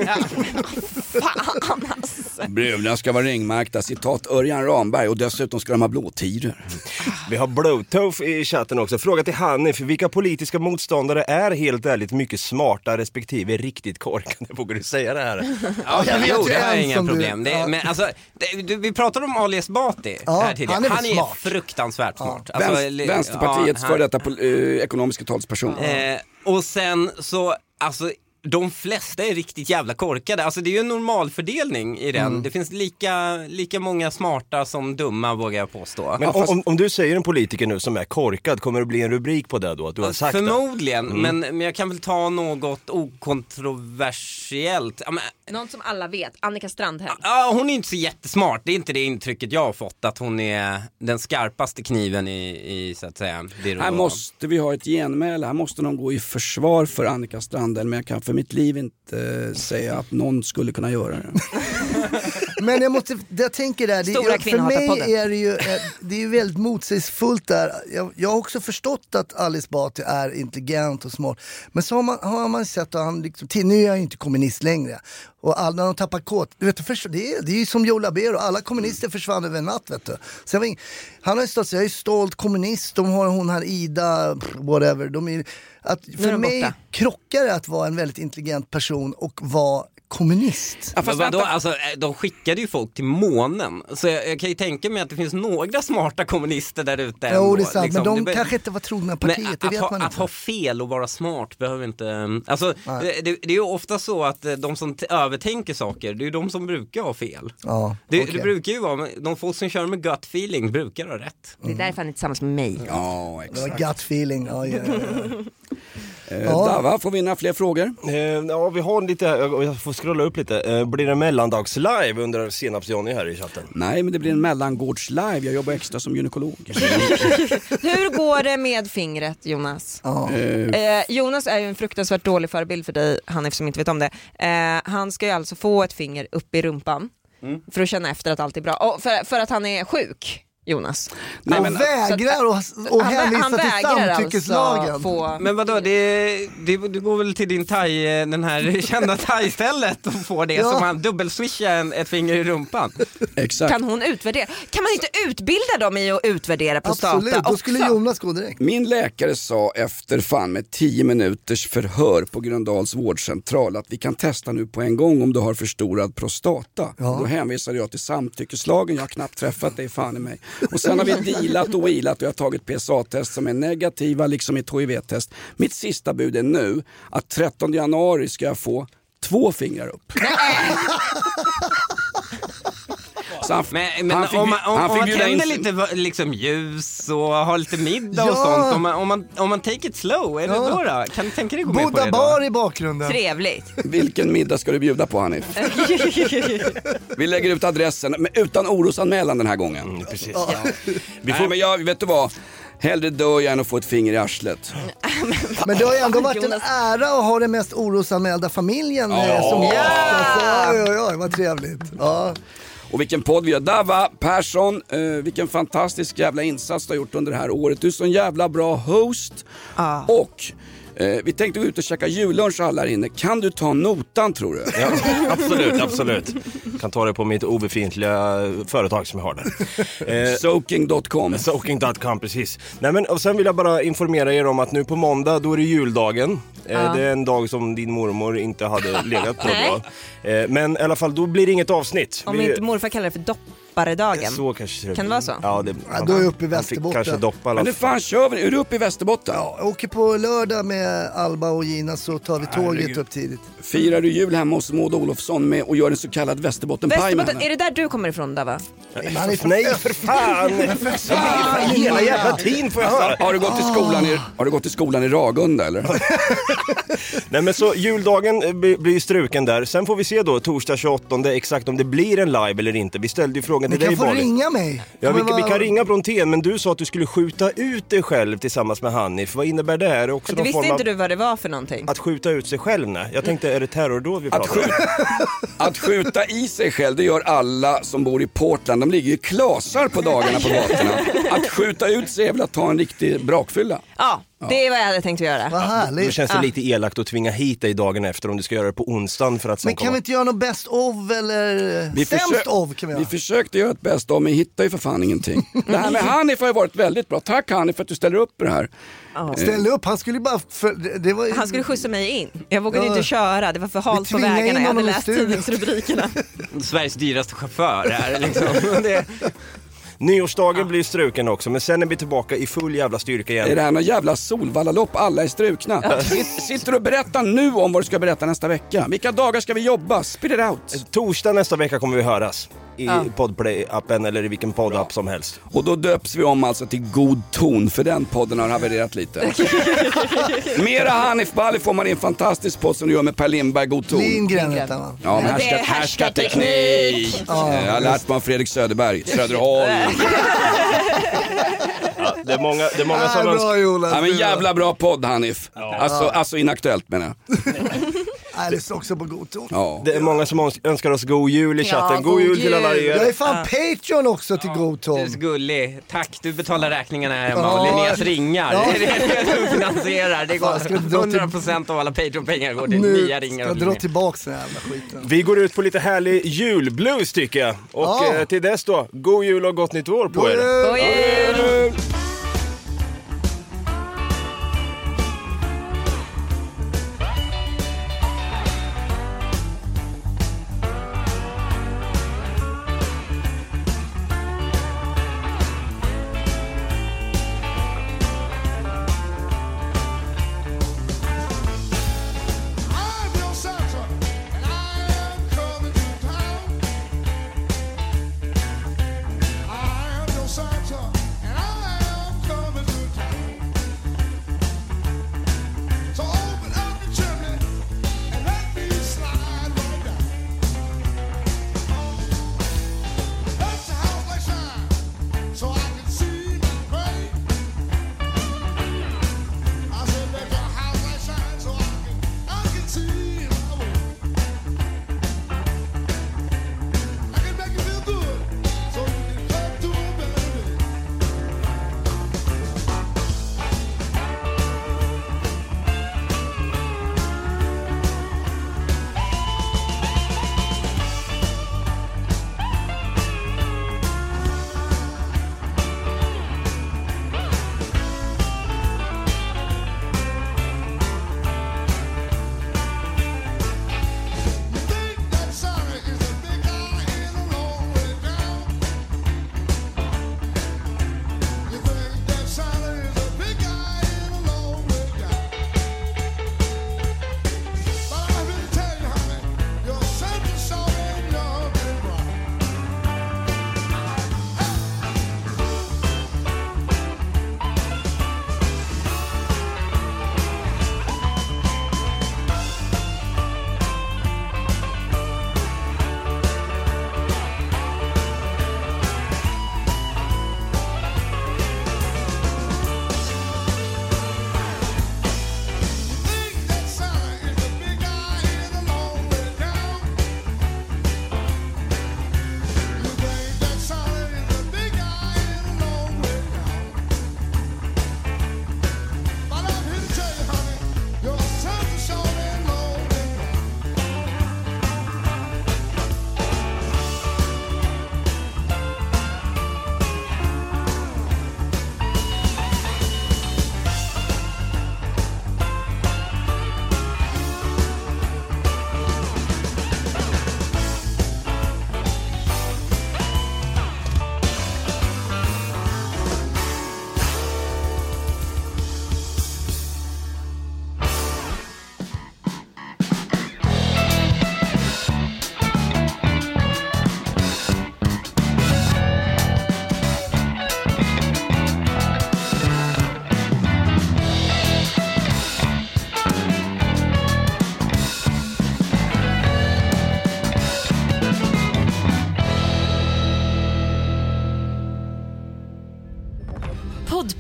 Fan alltså. Brudar ska vara ringmärkta, citat Örjan Ramberg, och dessutom ska de ha blåtider. Vi har Bluetooth i chatten också. Fråga till Hanif, vilka politiska motståndare är helt ärligt mycket smarta respektive riktigt korkade? Vågar du säga det här? Ja, det är inga problem. Men alltså, vi pratade om Ali Esbati här tidigare. Han är fruktansvärt smart. Alltså, Vänsterpartiets för detta ekonomiska talsperson. Och sen så, alltså, de flesta är riktigt jävla korkade. Alltså det är ju en normalfördelning i den. Det finns lika många smarta som dumma, vågar jag påstå. Men om du säger en politiker nu som är korkad, kommer det bli en rubrik på det då? Att du har sagt förmodligen, men jag kan väl ta något okontroversiellt. Någon som alla vet, Annika Strandhäll. Ja, hon är inte så jättesmart. Det är inte det intrycket jag har fått, att hon är den skarpaste kniven i så att säga. Här måste vi ha ett genmäle. Här måste någon gå i försvar för Annika Strandhäll, men jag kan för mitt liv inte säga att någon skulle kunna göra det. Men jag tänker där, för mig är det är ju väldigt motsägelsefullt där. Jag har också förstått att Alice Bati är intelligent och smart. Men så har man sett att han liksom, nu är jag ju inte kommunist längre. Och alla de tappar kåt. Du vet, det är ju som Joe Labero. Alla kommunister försvann över en natt, vet du. Så han har ju stått, jag är stolt kommunist. De har hon här Ida, whatever. För mig krockar det att vara en väldigt intelligent person och vara kommunist. Ja, fast alltså, de skickade ju folk till månen. Så jag kan ju tänka mig att det finns några smarta kommunister där ute. Jo, det är sant, liksom. Men de kanske inte var trogna partiet, det vet man inte. Att ha fel och vara smart behöver inte... Alltså, det är ju ofta så att de som övertänker saker, det är ju de som brukar ha fel. Ja, det brukar ju vara, de folk som kör med gut feeling brukar ha rätt. Det är därför han är tillsammans med mig. Ja, exakt. Det var gut feeling, ja. Dava, får vinna fler frågor? Ja, vi har lite, jag får scrolla upp lite. Blir det mellandags-live under Senaps-Johnny här i chatten? Nej, men det blir en mellangårds-live. Jag jobbar extra som gynekolog. Hur går det med fingret, Jonas? Jonas är ju en fruktansvärt dålig förebild för dig, Hanif, som inte vet om det. Han ska ju alltså få ett finger upp i rumpan för att känna efter att allt är bra. Och för att han är sjuk. Jonas. Nej, men vägrar och hänvisa till samtyckeslagen. Alltså men vadå, du går väl till din den här kända thai-stället och får det som han dubbelswishar ett finger i rumpan. Exakt. Kan hon utvärdera? Kan man inte utbilda dem i att utvärdera prostata? Absolut, då skulle Jonas gå direkt. Min läkare sa efter med 10 minuters förhör på Gröndals vårdcentral att vi kan testa nu på en gång om du har förstorad prostata. Då hänvisade jag till samtyckeslagen, jag har knappt träffat dig, fan i mig. Och sen har vi dealat och wheelat och jag har tagit PSA-test som är negativa liksom i ett HIV-test. Mitt sista bud är nu att 13 januari ska jag få 2 fingrar upp. Men om man tänder lite liksom ljus och har lite middag och sånt, om man take it slow, är det då? Kan du tänka dig gå med på det då? Buddha bar i bakgrunden. Trevligt. Vilken middag ska du bjuda på, Hanif? Vi lägger ut adressen, men utan orosanmälan den här gången. Precis. Ja. Men vet du vad? Hellre dör jag än att få ett finger i arslet. Men det har ju ändå varit en ära att ha den mest orosanmälda familjen som gäst. Oj, vad trevligt. Ja. Och vilken podd vi har. Dava Persson, vilken fantastisk jävla insats du har gjort under det här året. Du är så en jävla bra host. Och vi tänkte gå ut och käka jullunch alla här inne. Kan du ta notan, tror du? Ja, absolut. Kan ta det på mitt obefintliga företag som jag har där. Soaking.com. Soaking.com, precis. Nej, men, och sen vill jag bara informera er om att nu på måndag, då är det juldagen. Det är en dag som din mormor inte hade legat på då. Men i alla fall, då blir det inget avsnitt. Om inte morfar kallar det för dopparedagen. Så kanske det kan det vara så? Ja, då är jag uppe i Västerbotten. Kanske doppa. Men nu fan kör vi. Är du uppe i Västerbotten? Ja, jag åker på lördag med Alba och Gina, så tar vi tåget upp tidigt. Firar du jul hemma hos Maud Olofsson med och gör en så kallad Västerbottenpaj med henne? Är det där du kommer ifrån, Dava? Nej, för fan! Hela jävla tiden får jag höra. Har du gått i skolan i Ragunda, eller? Nej, men så juldagen blir struken där. Sen får vi se då, torsdag 28, exakt om det blir en live eller inte. Vi ställde ju frågan till dig, Bali. Ni kan få ringa mig. Ja, vi kan ringa Brontén, men du sa att du skulle skjuta ut dig själv tillsammans med Hanif. Vad innebär det? Är det också det visste inte du vad det var för någonting. Att skjuta ut sig själv, nej. Jag tänkte, är det terrordåd vi pratar om? Att skjuta i sig själv, det gör alla som bor i Portland. De ligger ju klasar på dagarna på gatorna. Att skjuta ut sig är väl att ta en riktig brakfylla. Ja, det är vad jag hade tänkt att göra. Vad härligt. Då känns det lite elakt att tvinga hit dig dagen efter om du ska göra det på onsdagen för att sen men kan vi inte göra något best of eller sämst of kan vi göra? Vi försökte göra ett best of, men hittar ju för fan ingenting. Det här med Hanif har ju varit väldigt bra. Tack Hanif för att du ställer upp på det här. Ställ upp, han skulle bara han skulle skjussa mig in. Jag vågade inte köra, det var för halt på vägarna. Jag hade läst tidningsrubrikerna. Sveriges dyraste chaufför här liksom. Nyårsdagen blir struken också, men sen är vi tillbaka i full jävla styrka igen. Är det här någon jävla Solvallalopp? Alla är strukna. Sitter du och berättar nu om vad du ska berätta nästa vecka? Vilka dagar ska vi jobba? Spit it out. Torsdag nästa vecka kommer vi höras i Podplay-appen eller i vilken poddapp som helst. Och då döps vi om alltså till God ton, för den podden har havererat lite. Mera Hanif Bali får man i en fantastisk podd som du gör med Per Lindberg, God ton. Lindgren. Ja, men härskarteknik. Jag har lärt mig av Fredrik Söderholm. Ja, det är många som önskar. Ja, men jävla bra podd, Hanif. Alltså inaktuellt menar jag. Nej, det står också på god ton. Ja. Det är många som önskar oss god jul i chatten. God jul till alla er. Jag är fan Patreon också till god ton. Du är så gullig. Tack, du betalar räkningarna här hemma. Och Linneas ringar. Det är det du finansierar. Det går 100% av alla Patreon-pengar går till nya ringar. Jag drar tillbaka den här jävla skiten. Vi går ut på lite härlig julblues tycker jag. Och till dess då, god jul och gott nytt år på er. God jul! Santa,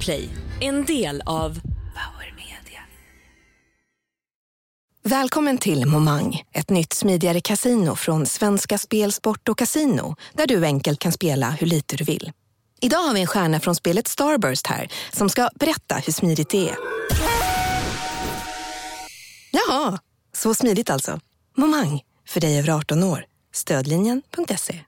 Podplay, en del av Power Media. Välkommen till Momang, ett nytt smidigare kasino från Svenska Spel, Sport och Casino, där du enkelt kan spela hur lite du vill. Idag har vi en stjärna från spelet Starburst här som ska berätta hur smidigt det är. Jaha, så smidigt alltså. Momang, för dig över 18 år. Stödlinjen.se.